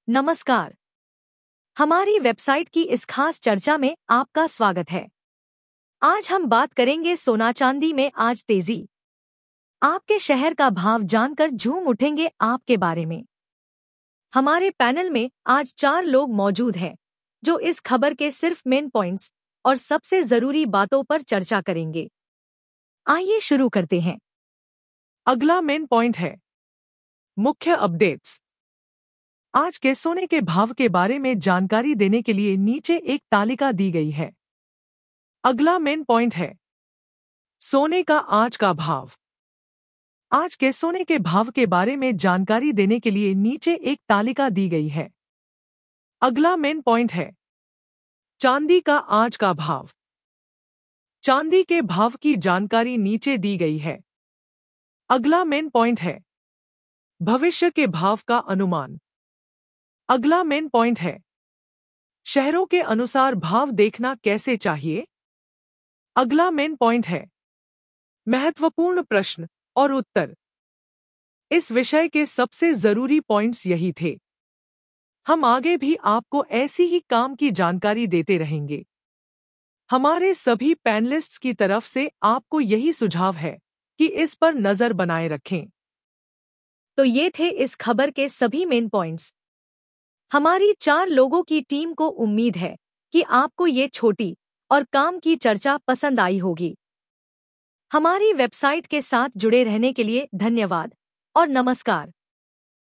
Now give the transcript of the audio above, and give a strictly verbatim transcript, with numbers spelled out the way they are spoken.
नमस्कार। हमारी वेबसाइट की इस खास चर्चा में आपका स्वागत है। आज हम बात करेंगे सोना चांदी में आज तेजी। आपके शहर का भाव जानकर झूम उठेंगे आपके बारे में। हमारे पैनल में आज चार लोग मौजूद हैं जो इस खबर के सिर्फ मेन पॉइंट्स और सबसे जरूरी बातों पर चर्चा करेंगे। आइए शुरू करते हैं। अगला मेन पॉइंट है मुख्य अपडेट्स। आज के सोने के भाव के बारे में जानकारी देने के लिए नीचे एक तालिका दी गई है। अगला मेन पॉइंट है सोने का आज का भाव। आज के सोने के भाव के बारे में जानकारी देने के लिए नीचे एक तालिका दी गई है। अगला मेन पॉइंट है चांदी का आज का भाव। चांदी के भाव की जानकारी नीचे दी गई है। अगला मेन पॉइंट है भविष्य के भाव का अनुमान। अगला मेन पॉइंट है शहरों के अनुसार भाव देखना कैसे चाहिए। अगला मेन पॉइंट है महत्वपूर्ण प्रश्न और उत्तर। इस विषय के सबसे जरूरी पॉइंट्स यही थे। हम आगे भी आपको ऐसी ही काम की जानकारी देते रहेंगे। हमारे सभी पैनलिस्ट्स की तरफ से आपको यही सुझाव है कि इस पर नजर बनाए रखें। तो ये थे इस खबर के सभी मेन पॉइंट्स। हमारी चार लोगों की टीम को उम्मीद है कि आपको ये छोटी और काम की चर्चा पसंद आई होगी। हमारी वेबसाइट के साथ जुड़े रहने के लिए धन्यवाद और नमस्कार।